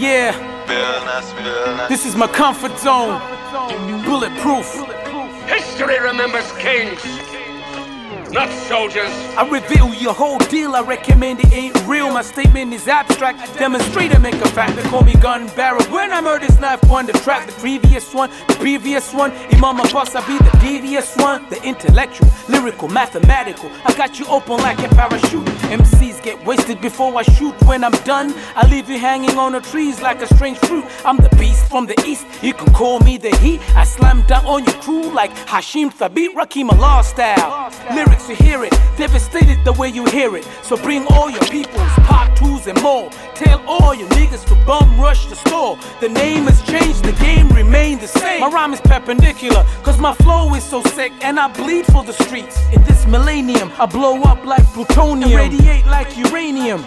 Yeah, this is my comfort zone. Bulletproof. History remembers kings, not soldiers. I reveal your whole deal. I recommend it ain't real. My statement is abstract. Demonstrate and make a fact. They call me gun barrel. When I murder snipe on the track, the previous one, Imam Abbas, I be the devious one. The intellectual, lyrical, mathematical. I got you open like a parachute. MCs get wasted before I shoot. When I'm done, I leave you hanging on the trees like a strange fruit. I'm the beast from the east. You can call me the heat. I slam down on your crew like Hashim Thabit, Rakim Allah style. Lyrics, you hear it, devastated the way you hear it. So bring all your peoples, part twos and more. Tell all your niggas to bum rush the store. The name has changed, the game remained the same. My rhyme is perpendicular, cause my flow is so sick. And I bleed for the streets. In this millennium, I blow up like plutonium, radiate like uranium.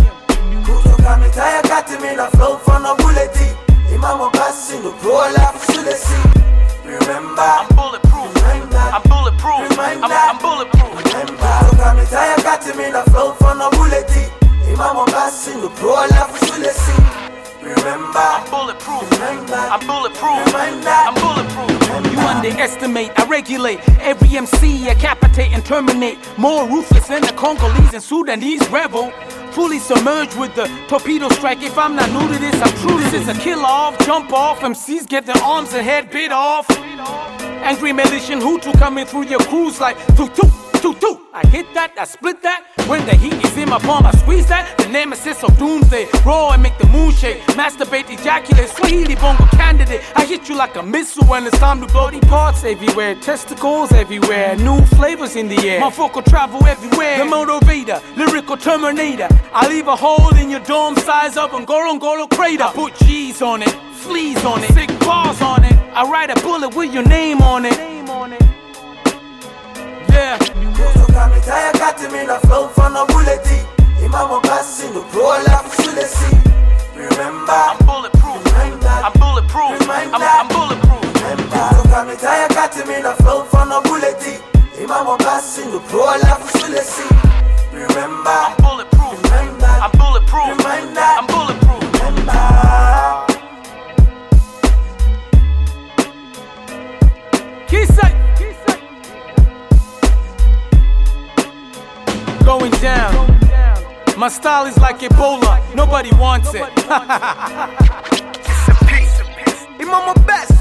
Kutoka mitaya kati mina flow from a bullet. Imam Abbas in the pro life sulesi. Remember, I'm bulletproof. I'm bulletproof. I'm bulletproof. Kutoka mitaya kati mina flow from a bullet. Imam Abbas in the pro life sulesi. Remember, I'm bulletproof. I'm bulletproof. I'm bulletproof. You underestimate, I regulate. Every MC, I capitate and terminate. More ruthless than the Congolese and Sudanese rebel. Fully submerged with the torpedo strike. If I'm not new to this, I'm true. This is a kill off, jump off. MCs get their arms and head bit off. Angry Malaysian Hutu coming through your cruise like toot. I hit that, I split that. When the heat is in my palm, I squeeze that. The nemesis of doomsday. Roar and make the moon shake. Masturbate, ejaculate. Swahili bongo candidate. I hit you like a missile when it's time to bloody parts everywhere. Testicles everywhere. New flavors in the air. My vocal travel everywhere. The motivator, lyrical terminator. I leave a hole in your dome size of Ngorongoro crater. I put G's on it, fleas on it, sick bars on it. I write a bullet with your name on it. Yeah. Kutoka mitaya kati mina flow from a bullet. Imam Abbas in the pro life sulesi. Remember, I'm bulletproof. I'm bulletproof. I'm bulletproof. Kutoka mitaya kati mina flow from a bullet. Imam Abbas in the pro life sulesi. Remember, I'm bulletproof. I'm bulletproof. I'm bulletproof. Kisai. Going down. My style is like Ebola. Nobody wants it. Imam Abbas.